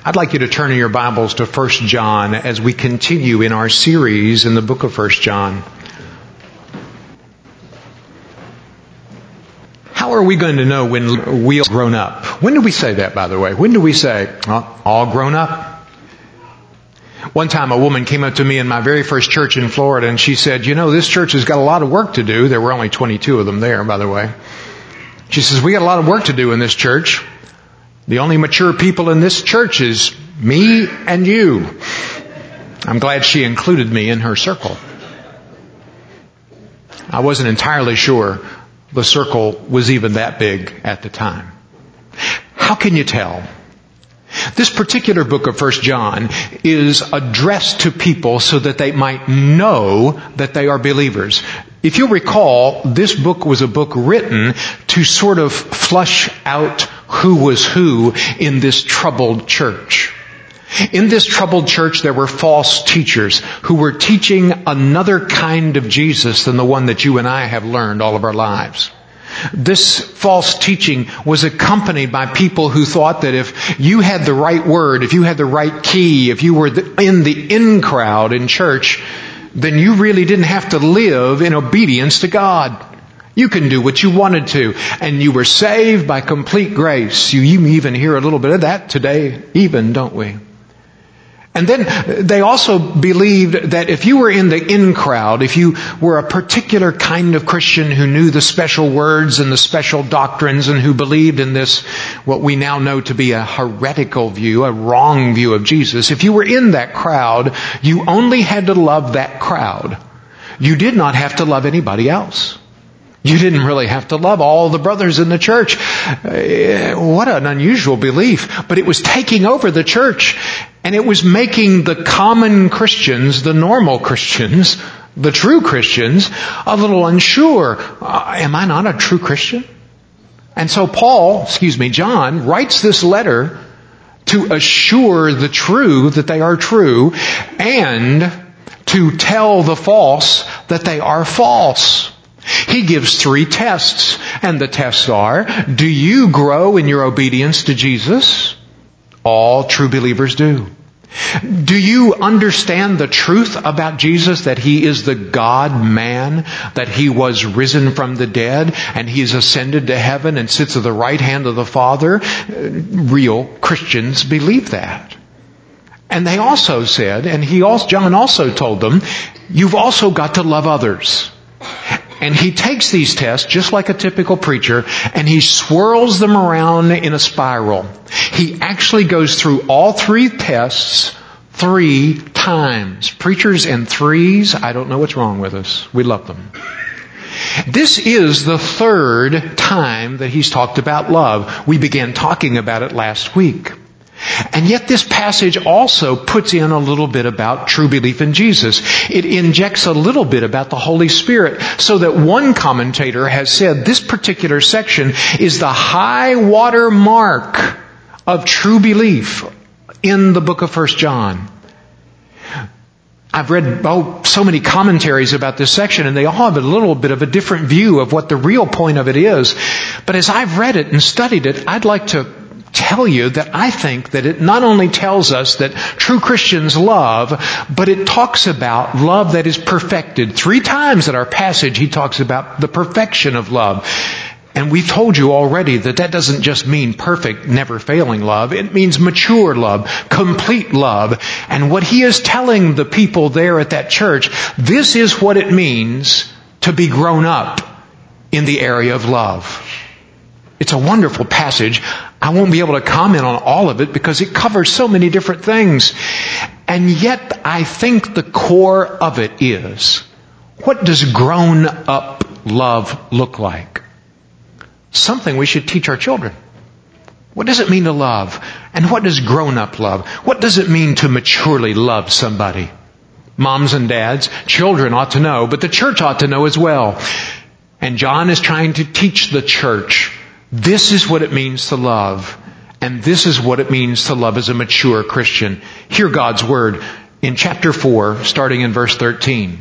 I'd like you to turn in your Bibles to 1 John as we continue in our series in the book of 1 John. How are we going to know when we're grown up? When do we say that, by the way? When do we say, all grown up? One time a woman came up to me in my very first church in Florida and she said, this church has got a lot of work to do. There were only 22 of them there, by the way. She says, we got a lot of work to do in this church. The only mature people in this church is me and you. I'm glad she included me in her circle. I wasn't entirely sure the circle was even that big at the time. How can you tell? This particular book of 1 John is addressed to people so that they might know that they are believers. If you'll recall, this book was a book written to sort of flush out who was who in this troubled church. In this troubled church, there were false teachers who were teaching another kind of Jesus than the one that you and I have learned all of our lives. This false teaching was accompanied by people who thought that if you had the right word, if you had the right key, if you were in the in crowd in church, then you really didn't have to live in obedience to God. You can do what you wanted to, and you were saved by complete grace. You even hear a little bit of that today even, don't we? And then they also believed that if you were in the in crowd, if you were a particular kind of Christian who knew the special words and the special doctrines and who believed in this, what we now know to be a heretical view, a wrong view of Jesus, if you were in that crowd, you only had to love that crowd. You did not have to love anybody else. You didn't really have to love all the brothers in the church. What an unusual belief. But it was taking over the church. And it was making the common Christians, the normal Christians, the true Christians, a little unsure. Am I not a true Christian? And so John writes this letter to assure the true that they are true and to tell the false that they are false. He gives 3 tests, and the tests are, do you grow in your obedience to Jesus? All true believers do. Do you understand the truth about Jesus, that He is the God-man, that He was risen from the dead, and He is ascended to heaven and sits at the right hand of the Father? Real Christians believe that. And they also said, John also told them, you've also got to love others. And he takes these tests, just like a typical preacher, and he swirls them around in a spiral. He actually goes through all 3 tests 3 times. Preachers in threes, I don't know what's wrong with us. We love them. This is the 3rd time that he's talked about love. We began talking about it last week. And yet this passage also puts in a little bit about true belief in Jesus. It injects a little bit about the Holy Spirit, so that one commentator has said this particular section is the high water mark of true belief in the book of 1 John. I've read so many commentaries about this section, and they all have a little bit of a different view of what the real point of it is. But as I've read it and studied it, I'd like to tell you that I think that it not only tells us that true Christians love, but it talks about love that is perfected. 3 times in our passage he talks about the perfection of love. And we've told you already that that doesn't just mean perfect, never failing love. It means mature love, complete love. And what he is telling the people there at that church, this is what it means to be grown up in the area of love. It's a wonderful passage. I won't be able to comment on all of it because it covers so many different things. And yet I think the core of it is, what does grown up love look like? Something we should teach our children. What does it mean to love? And what does grown up love? What does it mean to maturely love somebody? Moms and dads, children ought to know, but the church ought to know as well. And John is trying to teach the church, this is what it means to love. And this is what it means to love as a mature Christian. Hear God's word in chapter 4, starting in verse 13.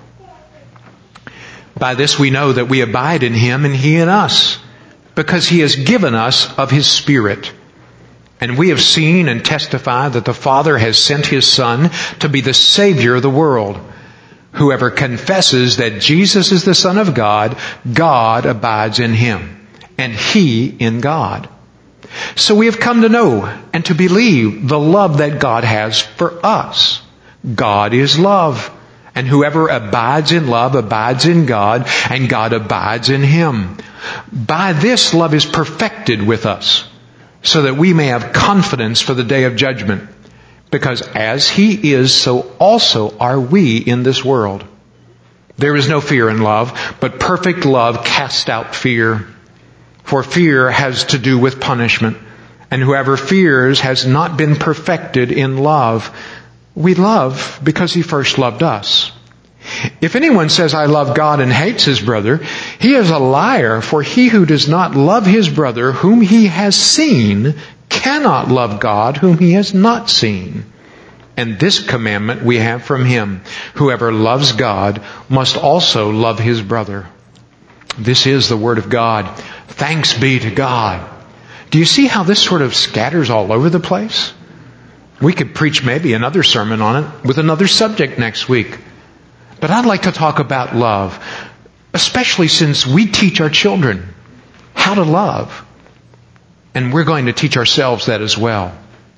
By this we know that we abide in Him and He in us, because He has given us of His Spirit. And we have seen and testified that the Father has sent His Son to be the Savior of the world. Whoever confesses that Jesus is the Son of God, God abides in Him, and He in God. So we have come to know and to believe the love that God has for us. God is love. And whoever abides in love abides in God, and God abides in him. By this love is perfected with us, so that we may have confidence for the day of judgment. Because as He is, so also are we in this world. There is no fear in love, but perfect love casts out fear. For fear has to do with punishment, and whoever fears has not been perfected in love. We love because He first loved us. If anyone says, I love God, and hates his brother, he is a liar, for he who does not love his brother whom he has seen cannot love God whom he has not seen. And this commandment we have from Him: whoever loves God must also love his brother. This is the Word of God. Thanks be to God. Do you see how this sort of scatters all over the place? We could preach maybe another sermon on it with another subject next week. But I'd like to talk about love, especially since we teach our children how to love. And we're going to teach ourselves that as well.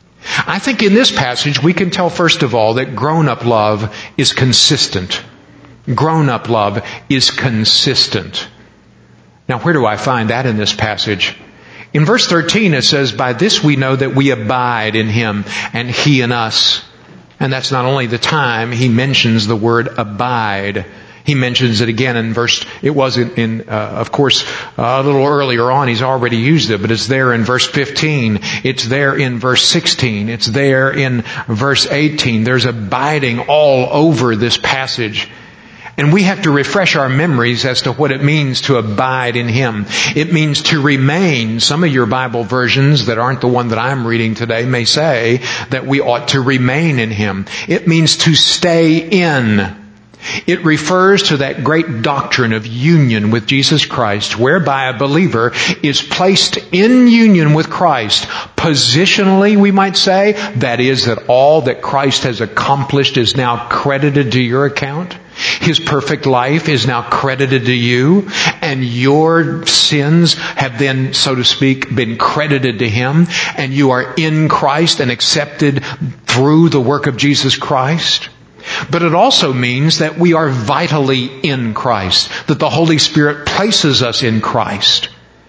I think in this passage we can tell, first of all, that grown-up love is consistent. Grown-up love is consistent. Now, where do I find that in this passage? In verse 13 it says, by this we know that we abide in Him and He in us. And that's not only the time He mentions the word abide. He mentions it again in verse, it was of course, a little earlier on He's already used it, but it's there in verse 15. It's there in verse 16. It's there in verse 18. There's abiding all over this passage. And we have to refresh our memories as to what it means to abide in Him. It means to remain. Some of your Bible versions that aren't the one that I'm reading today may say that we ought to remain in Him. It means to stay in. It refers to that great doctrine of union with Jesus Christ, whereby a believer is placed in union with Christ. Positionally, we might say, that is, that all that Christ has accomplished is now credited to your account. His perfect life is now credited to you, and your sins have then, so to speak, been credited to Him, and you are in Christ and accepted through the work of Jesus Christ. But it also means that we are vitally in Christ, that the Holy Spirit places us in Christ.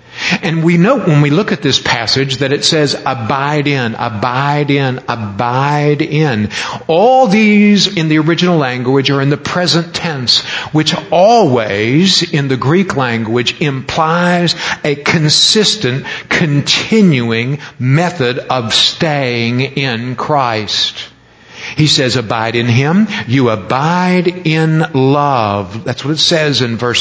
And we note when we look at this passage that it says, abide in, abide in, abide in. All these in the original language are in the present tense, which always in the Greek language implies a consistent, continuing method of staying in Christ. He says, abide in Him. You abide in love. That's what it says in verse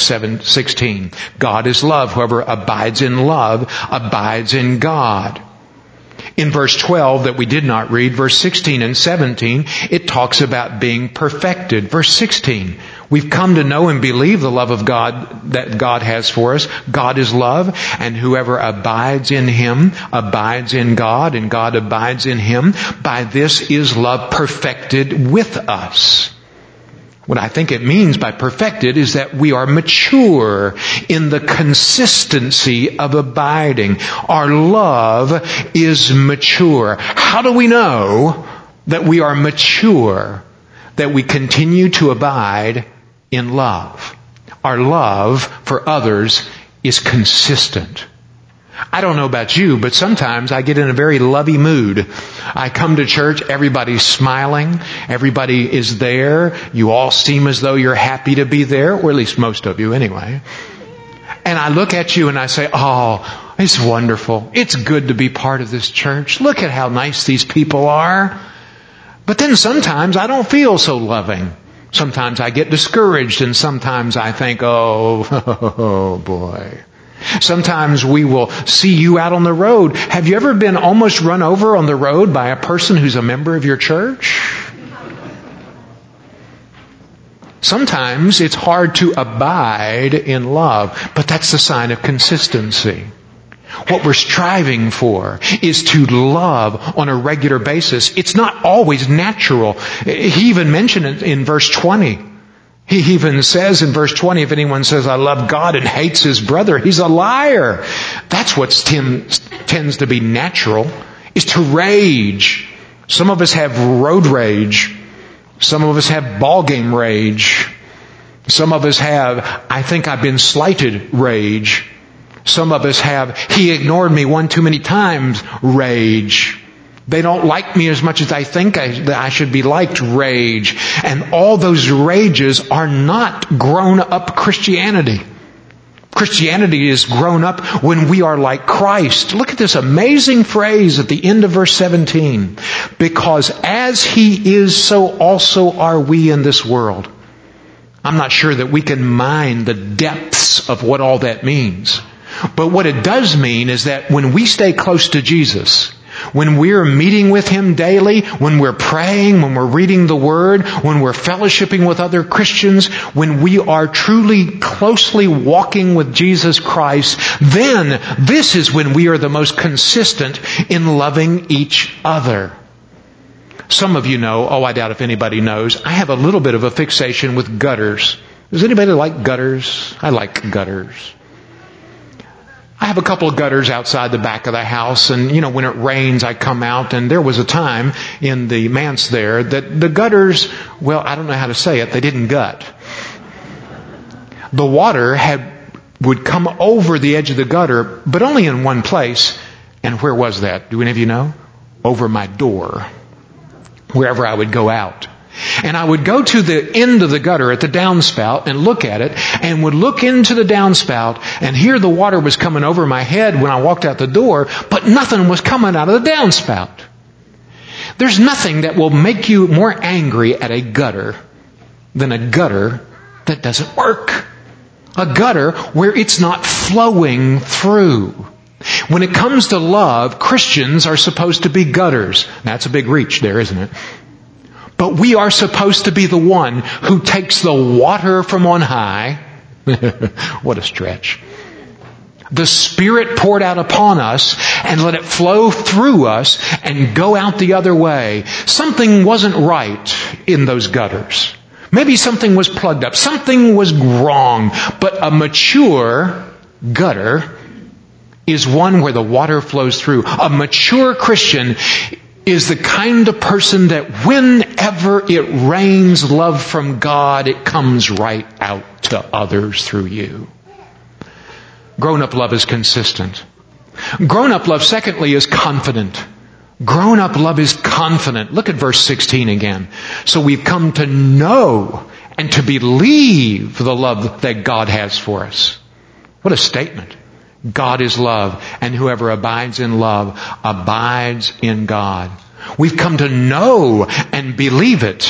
16. God is love. Whoever abides in love abides in God. In verse 12 that we did not read, verse 16 and 17, it talks about being perfected. Verse 16, we've come to know and believe the love of God that God has for us. God is love, and whoever abides in Him abides in God, and God abides in him. By this is love perfected with us. What I think it means by perfected is that we are mature in the consistency of abiding. Our love is mature. How do we know that we are mature? That we continue to abide in love. Our love for others is consistent. I don't know about you, but sometimes I get in a very lovey mood. I come to church, everybody's smiling, everybody is there, you all seem as though you're happy to be there, or at least most of you anyway. And I look at you and I say, oh, it's wonderful. It's good to be part of this church. Look at how nice these people are. But then sometimes I don't feel so loving. Sometimes I get discouraged, and sometimes I think, oh boy. Sometimes we will see you out on the road. Have you ever been almost run over on the road by a person who's a member of your church? Sometimes it's hard to abide in love, but that's the sign of consistency. what we're striving for is to love on a regular basis. It's not always natural. He even mentioned it in verse 20. He even says in verse 20, if anyone says, I love God and hates his brother, he's a liar. That's what tends to be natural, is to rage. Some of us have road rage. Some of us have ball game rage. Some of us have, I think I've been slighted rage. Some of us have, he ignored me one too many times rage. They don't like me as much as I think I should be liked rage. And all those rages are not grown up Christianity. Christianity is grown up when we are like Christ. Look at this amazing phrase at the end of verse 17. Because as He is, so also are we in this world. I'm not sure that we can mine the depths of what all that means. But what it does mean is that when we stay close to Jesus, when we're meeting with Him daily, when we're praying, when we're reading the Word, when we're fellowshipping with other Christians, when we are truly closely walking with Jesus Christ, then this is when we are the most consistent in loving each other. Some of you know, I doubt if anybody knows, I have a little bit of a fixation with gutters. Does anybody like gutters? I like gutters. I have a couple of gutters outside the back of the house, and when it rains I come out, and there was a time in the manse there that the gutters, I don't know how to say it, they didn't gut. The water would come over the edge of the gutter, but only in one place. And where was that? Do any of you know? Over my door, wherever I would go out. And I would go to the end of the gutter at the downspout and look at it, and would look into the downspout, and here the water was coming over my head when I walked out the door, but nothing was coming out of the downspout. There's nothing that will make you more angry at a gutter than a gutter that doesn't work. A gutter where it's not flowing through. When it comes to love, Christians are supposed to be gutters. That's a big reach there, isn't it? But we are supposed to be the one who takes the water from on high. What a stretch. The Spirit poured out upon us and let it flow through us and go out the other way. Something wasn't right in those gutters. Maybe something was plugged up. Something was wrong. But a mature gutter is one where the water flows through. A mature Christian is the kind of person that whenever it rains love from God, it comes right out to others through you. Grown-up love is consistent. Grown-up love, secondly, is confident. Grown-up love is confident. Look at verse 16 again. So we've come to know and to believe the love that God has for us. What a statement. God is love, and whoever abides in love abides in God. We've come to know and believe it.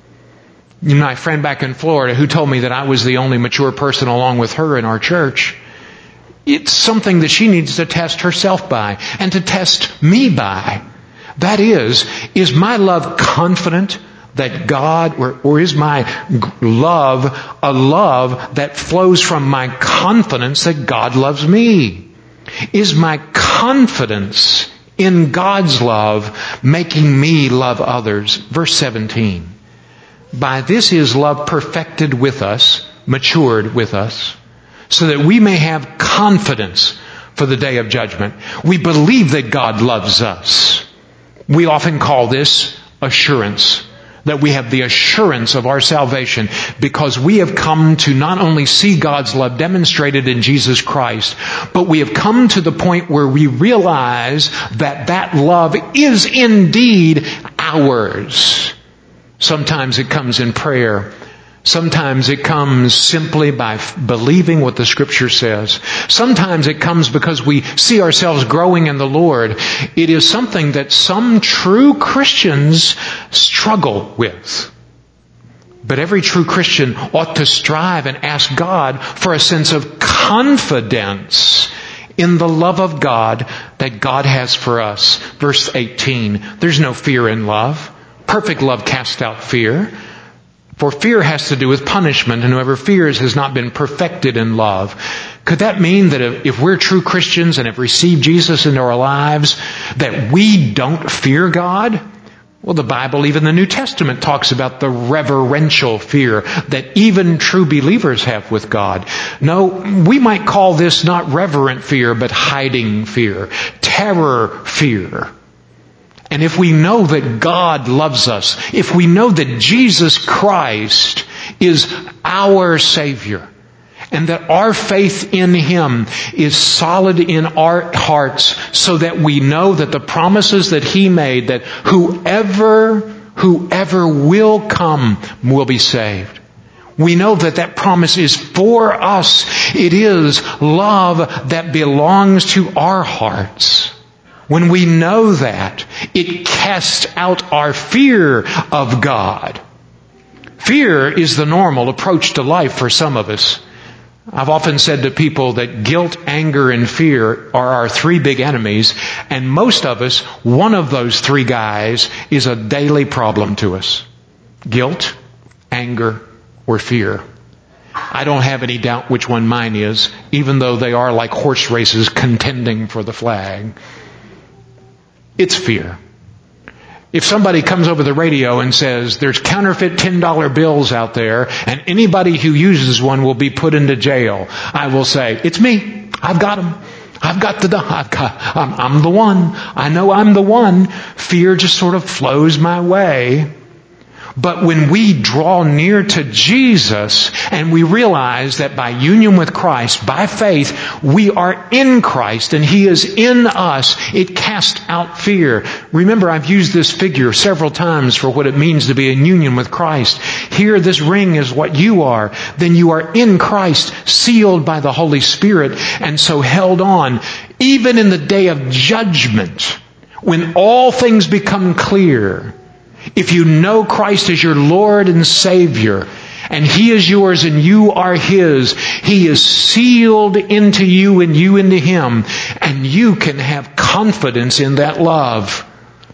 My friend back in Florida who told me that I was the only mature person along with her in our church. It's something that she needs to test herself by and to test me by. That is my love confident that God, or is my love a love that flows from my confidence that God loves me? Is my confidence in God's love making me love others? Verse 17. By this is love perfected with us, matured with us, so that we may have confidence for the day of judgment. We believe that God loves us. We often call this assurance. That we have the assurance of our salvation because we have come to not only see God's love demonstrated in Jesus Christ, but we have come to the point where we realize that that love is indeed ours. Sometimes it comes in prayer. Sometimes it comes simply by believing what the Scripture says. Sometimes it comes because we see ourselves growing in the Lord. It is something that some true Christians struggle with. But every true Christian ought to strive and ask God for a sense of confidence in the love of God that God has for us. Verse 18, there's no fear in love. Perfect love casts out fear. For fear has to do with punishment, and whoever fears has not been perfected in love. Could that mean that if we're true Christians and have received Jesus into our lives, that we don't fear God? Well, the Bible, even the New Testament, talks about the reverential fear that even true believers have with God. No, we might call this not reverent fear, but hiding fear, terror fear. And if we know that God loves us, if we know that Jesus Christ is our Savior, and that our faith in Him is solid in our hearts, so that we know that the promises that He made, that whoever will come will be saved. We know that that promise is for us. It is love that belongs to our hearts. When we know that, it casts out our fear of God. Fear is the normal approach to life for some of us. I've often said to people that guilt, anger, and fear are our three big enemies, and most of us, one of those three guys is a daily problem to us. Guilt, anger, or fear. I don't have any doubt which one mine is, even though they are like horse races contending for the flag. It's fear. If somebody comes over the radio and says, there's counterfeit $10 bills out there, and anybody who uses one will be put into jail, I will say, it's me. I've got them. I'm the one. I know I'm the one. Fear just sort of flows my way. But when we draw near to Jesus and we realize that by union with Christ, by faith, we are in Christ and He is in us, it casts out fear. Remember, I've used this figure several times for what it means to be in union with Christ. Here, this ring is what you are. Then you are in Christ, sealed by the Holy Spirit, and so held on. Even in the day of judgment, when all things become clear, if you know Christ as your Lord and Savior, and He is yours and you are His, He is sealed into you and you into Him, and you can have confidence in that love.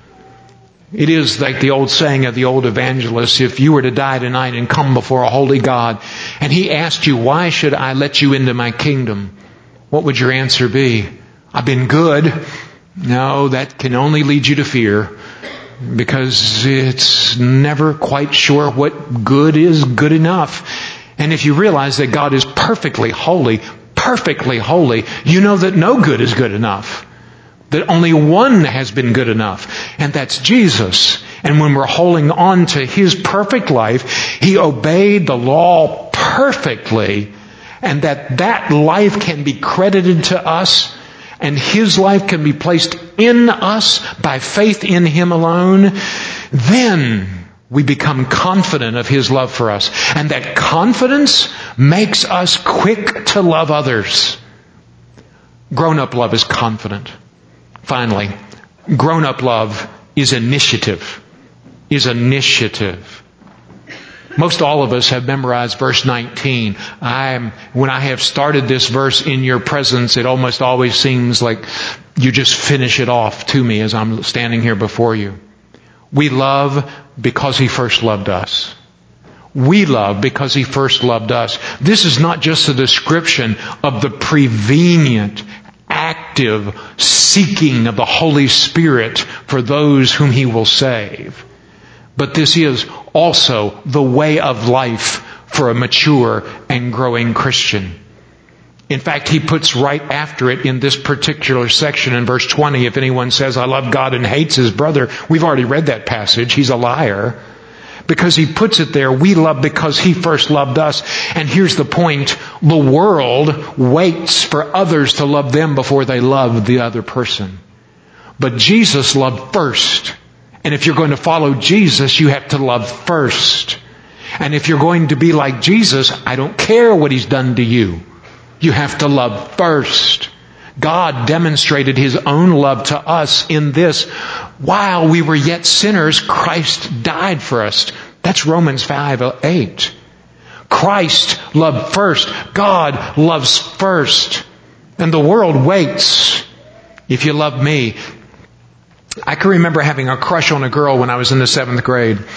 It is like the old saying of the old evangelist, if you were to die tonight and come before a holy God, and He asked you, why should I let you into my kingdom? What would your answer be? I've been good. No, that can only lead you to fear. Because it's never quite sure what good is good enough. And if you realize that God is perfectly holy, you know that no good is good enough. That only one has been good enough, and that's Jesus. And when we're holding on to His perfect life, He obeyed the law perfectly, and that life can be credited to us, and His life can be placed in us by faith in Him alone, then we become confident of His love for us. And that confidence makes us quick to love others. Grown-up love is confident. Finally, grown-up love is initiative. Most all of us have memorized verse 19. When I have started this verse in your presence, it almost always seems like you just finish it off to me as I'm standing here before you. We love because He first loved us. We love because He first loved us. This is not just a description of the prevenient, active seeking of the Holy Spirit for those whom He will save. But this is also the way of life for a mature and growing Christian. In fact, he puts right after it in this particular section in verse 20, if anyone says, I love God and hates his brother, we've already read that passage, he's a liar. Because he puts it there, we love because He first loved us. And here's the point, the world waits for others to love them before they love the other person. But Jesus loved first. And if you're going to follow Jesus, you have to love first. And if you're going to be like Jesus, I don't care what He's done to you. You have to love first. God demonstrated His own love to us in this. While we were yet sinners, Christ died for us. That's Romans 5:8. Christ loved first. God loves first. And the world waits. If you love me. I can remember having a crush on a girl when I was in the 7th grade.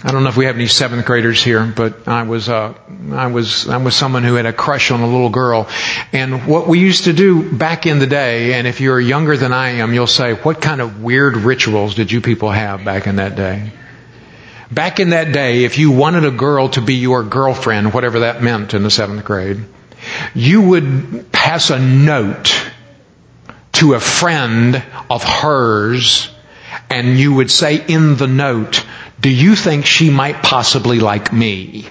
I don't know if we have any 7th graders here, but I was someone who had a crush on a little girl. And what we used to do back in the day, and if you're younger than I am, you'll say, what kind of weird rituals did you people have back in that day? Back in that day, if you wanted a girl to be your girlfriend, whatever that meant in the 7th grade, you would pass a note to a friend of hers, and you would say in the note, do you think she might possibly like me?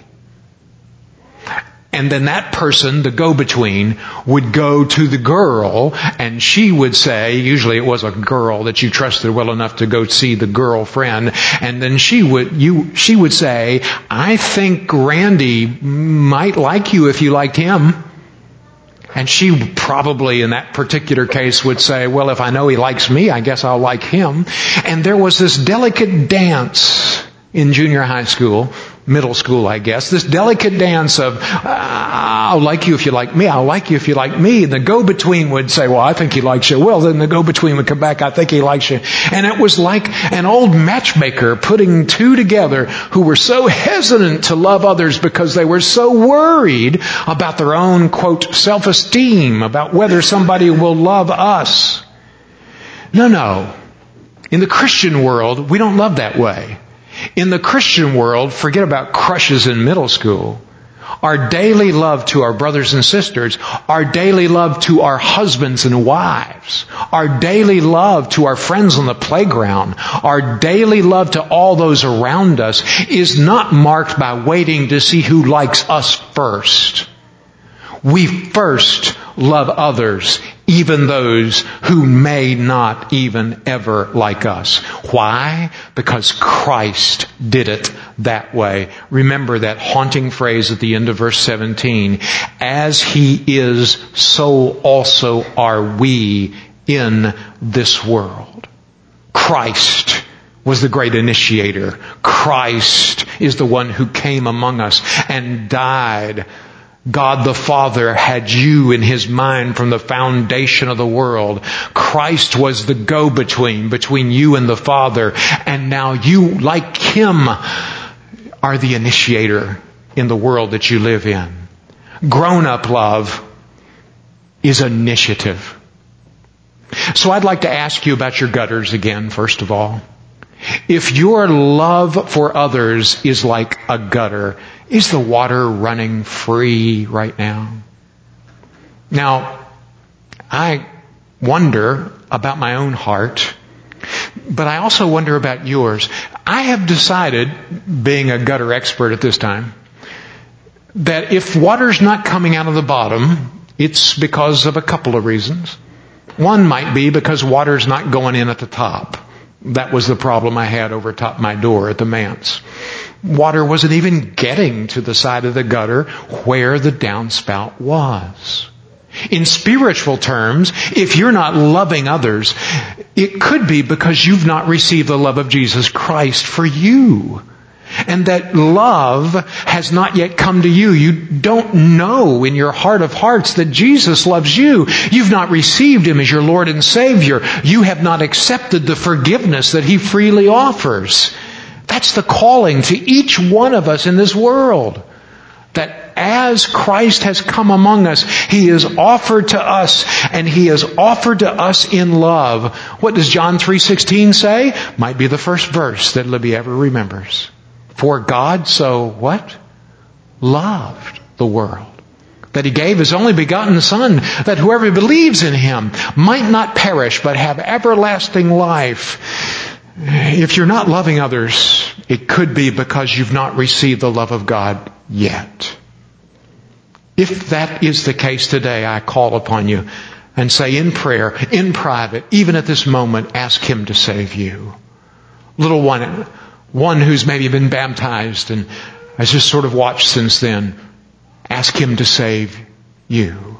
And then that person, the go-between, would go to the girl, and she would say, usually it was a girl that you trusted well enough to go see the girlfriend, and then she would say, I think Randy might like you if you liked him. And she probably in that particular case would say, well, if I know he likes me, I guess I'll like him. And there was this delicate dance in junior high school, middle school, I guess, this delicate dance of, I'll like you if you like me, I'll like you if you like me. And the go-between would say, well, I think he likes you. Well, then the go-between would come back, I think he likes you. And it was like an old matchmaker putting two together who were so hesitant to love others because they were so worried about their own, quote, self-esteem, about whether somebody will love us. No. In the Christian world, we don't love that way. In the Christian world, forget about crushes in middle school. Our daily love to our brothers and sisters, our daily love to our husbands and wives, our daily love to our friends on the playground, our daily love to all those around us is not marked by waiting to see who likes us first. We first love others, even those who may not even ever like us. Why? Because Christ did it that way. Remember that haunting phrase at the end of verse 17. As He is, so also are we in this world. Christ was the great initiator. Christ is the one who came among us and died. God the Father had you in His mind from the foundation of the world. Christ was the go-between between you and the Father. And now you, like Him, are the initiator in the world that you live in. Grown-up love is initiative. So I'd like to ask you about your gutters again, first of all. If your love for others is like a gutter, is the water running free right now? Now, I wonder about my own heart, but I also wonder about yours. I have decided, being a gutter expert at this time, that if water's not coming out of the bottom, it's because of a couple of reasons. One might be because water's not going in at the top. That was the problem I had over top my door at the manse. Water wasn't even getting to the side of the gutter where the downspout was. In spiritual terms, if you're not loving others, it could be because you've not received the love of Jesus Christ for you. And that love has not yet come to you. You don't know in your heart of hearts that Jesus loves you. You've not received Him as your Lord and Savior. You have not accepted the forgiveness that He freely offers. That's the calling to each one of us in this world. That as Christ has come among us, He is offered to us, and He is offered to us in love. What does John 3:16 say? Might be the first verse that Libby ever remembers. For God so what? Loved the world, that He gave His only begotten Son, that whoever believes in Him might not perish, but have everlasting life. If you're not loving others, it could be because you've not received the love of God yet. If that is the case today, I call upon you and say in prayer, in private, even at this moment, ask Him to save you. Little one who's maybe been baptized and has just sort of watched since then, ask Him to save you.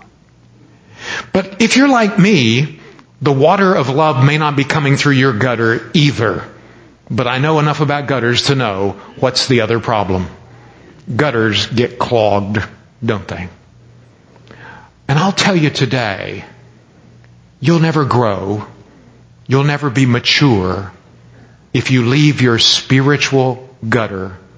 But if you're like me, the water of love may not be coming through your gutter either. But I know enough about gutters to know what's the other problem. Gutters get clogged, don't they? And I'll tell you today, you'll never grow, you'll never be mature if you leave your spiritual gutter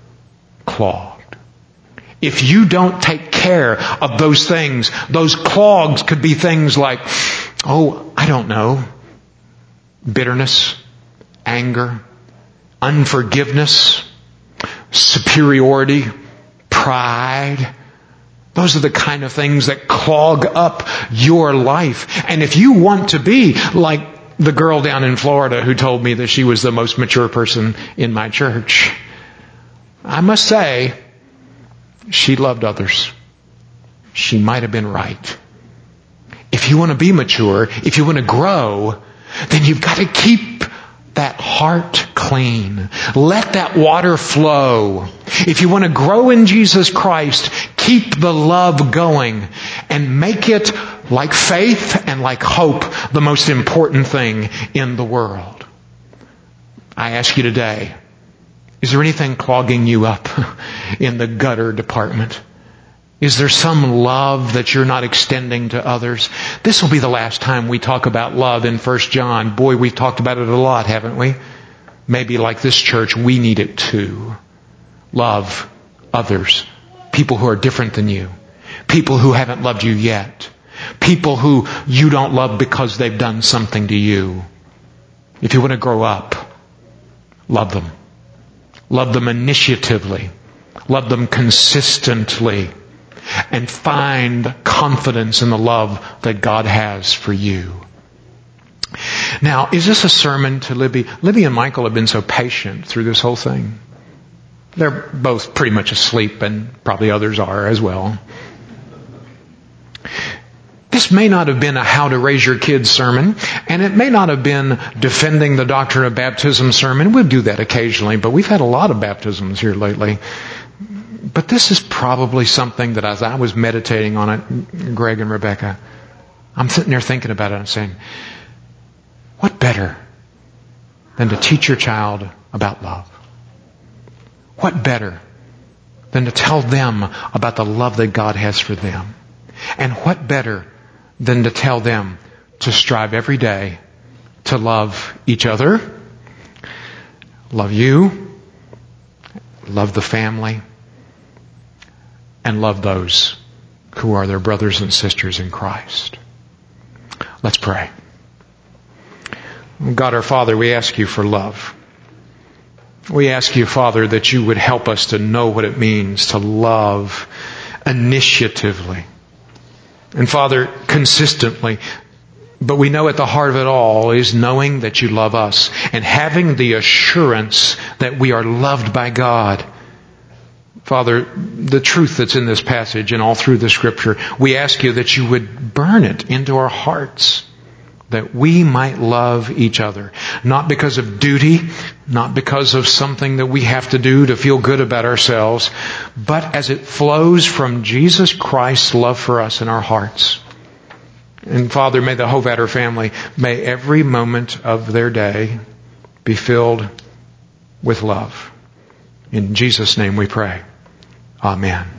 clogged. If you don't take care of those things, those clogs could be things like, I don't know, bitterness, anger, unforgiveness, superiority, pride. Those are the kind of things that clog up your life. And if you want to be like the girl down in Florida who told me that she was the most mature person in my church, I must say, she loved others. She might have been right. If you want to be mature, if you want to grow, then you've got to keep that heart clean. Let that water flow. If you want to grow in Jesus Christ, keep the love going and make it, like faith and like hope, the most important thing in the world. I ask you today, is there anything clogging you up in the gutter department? Is there some love that you're not extending to others? This will be the last time we talk about love in 1 John. Boy, we've talked about it a lot, haven't we? Maybe like this church, we need it too. Love others. People who are different than you. People who haven't loved you yet. People who you don't love because they've done something to you. If you want to grow up, love them. Love them initiatively. Love them consistently. And find confidence in the love that God has for you. Now, is this a sermon to Libby? Libby and Michael have been so patient through this whole thing. They're both pretty much asleep, and probably others are as well. This may not have been a how to raise your kids sermon, and it may not have been defending the doctrine of baptism sermon. We'll do that occasionally, but we've had a lot of baptisms here lately. But this is probably something that as I was meditating on it, Greg and Rebecca, I'm sitting there thinking about it and saying, what better than to teach your child about love? What better than to tell them about the love that God has for them? And what better than to tell them to strive every day to love each other, love you, love the family, and love those who are their brothers and sisters in Christ. Let's pray. God our Father, we ask you for love. We ask you, Father, that you would help us to know what it means to love initiatively. And Father, consistently. But we know at the heart of it all is knowing that you love us and having the assurance that we are loved by God. Father, the truth that's in this passage and all through the Scripture, we ask you that you would burn it into our hearts, that we might love each other. Not because of duty, not because of something that we have to do to feel good about ourselves, but as it flows from Jesus Christ's love for us in our hearts. And Father, may the Hovatter family, may every moment of their day be filled with love. In Jesus' name we pray. Amen.